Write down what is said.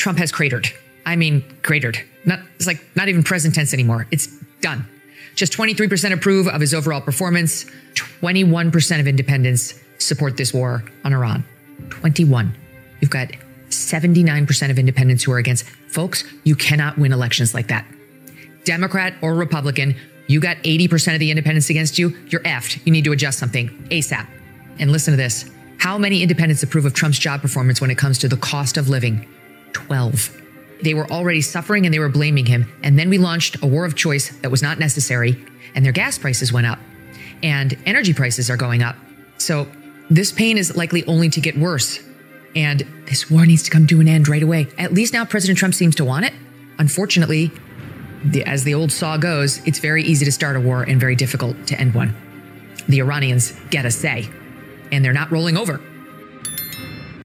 Trump has cratered. I mean, cratered. It's like not even present tense anymore. It's done. Just 23% approve of his overall performance. 21% of independents support this war on Iran. 21. You've got 79% of independents who are against. Folks, you cannot win elections like that. Democrat or Republican, you got 80% of the independents against you. You're effed. You need to adjust something ASAP. And listen to this. How many independents approve of Trump's job performance when it comes to the cost of living? 12. They were already suffering and they were blaming him. And then we launched a war of choice that was not necessary, and their gas prices went up and energy prices are going up. So this pain is likely only to get worse. And this war needs to come to an end right away. At least now President Trump seems to want it. Unfortunately, as the old saw goes, it's very easy to start a war and very difficult to end one. The Iranians get a say, and they're not rolling over.